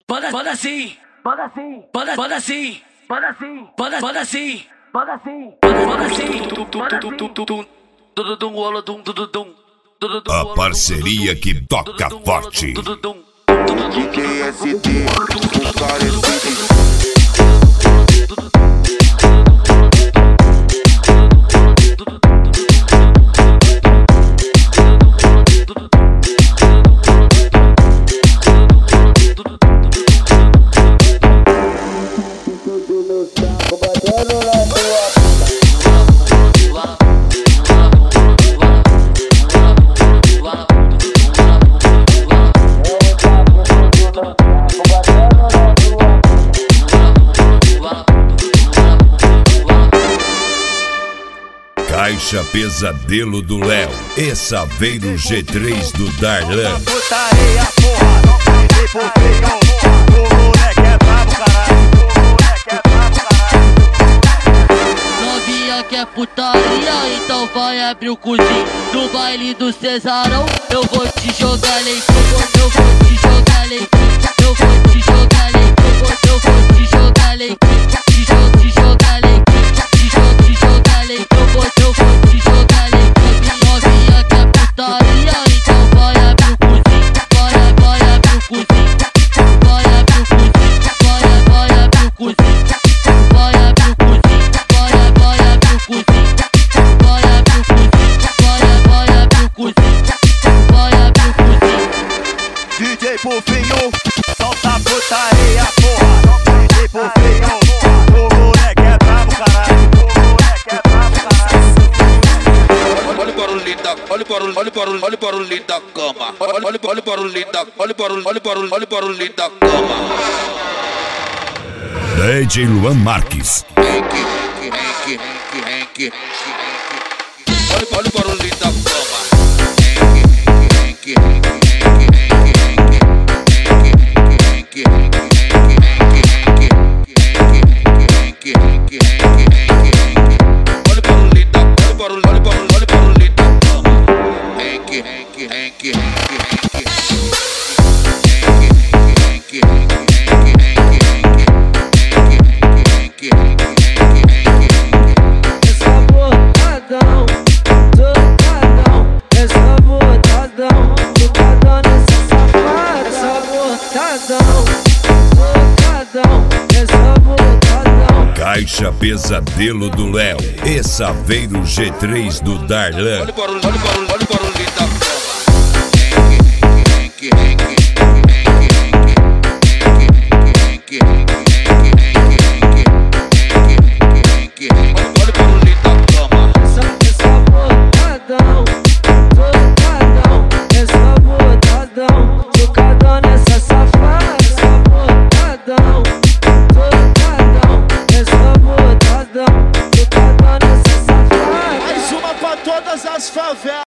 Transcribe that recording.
Bota assim, bota assim, bota assim, bota assim, bota assim, bota assim, bota assim. A parceria que toca forte. DQST, o cara é city. Caixa Pesadelo do Léo e Saveiro G3 do Darlan. Putaria, porra, não tem por feijão. O moleque é brabo, caralho. O moleque é brabo, caralho. Novinha quer putaria, então vai abrir o cozinho. No baile do Cesarão, eu vou te jogar leitinho. Eu vou te jogar leitinho. Eu vou te jogar leitinho. Eu vou te jogar leitinho. Te jogar leitinho. Te jogar leitinho. Eu vou te jogar leitinho. Novinha quer putaria, então vai abrir o cozinho. Vai abrir o cozinho. Vai abrir o cozinho. Vai abrir o cozinho. Vai abrir o cozinho. Vai abrir o cozinho. Vai abrir o cozinho. Vai abrir o cozinho. Vai abrir o cozinho. DJ Pofinho, solta putaria, porra. DJ Pofinho, o moleque é brabo, caralho. O moleque é brabo, caralho. Olha o barulhinho da, olha o barulhinho da cama. Olha o barulhinho da, olha o barulhinho da cama. DJ Luan Marques. Olha o barulhinho da cama. Caixa Pesadelo do Léo e Saveiro G3 do Darlan. Olha o barulhinho da cama. Mais uma pra todas as favelas.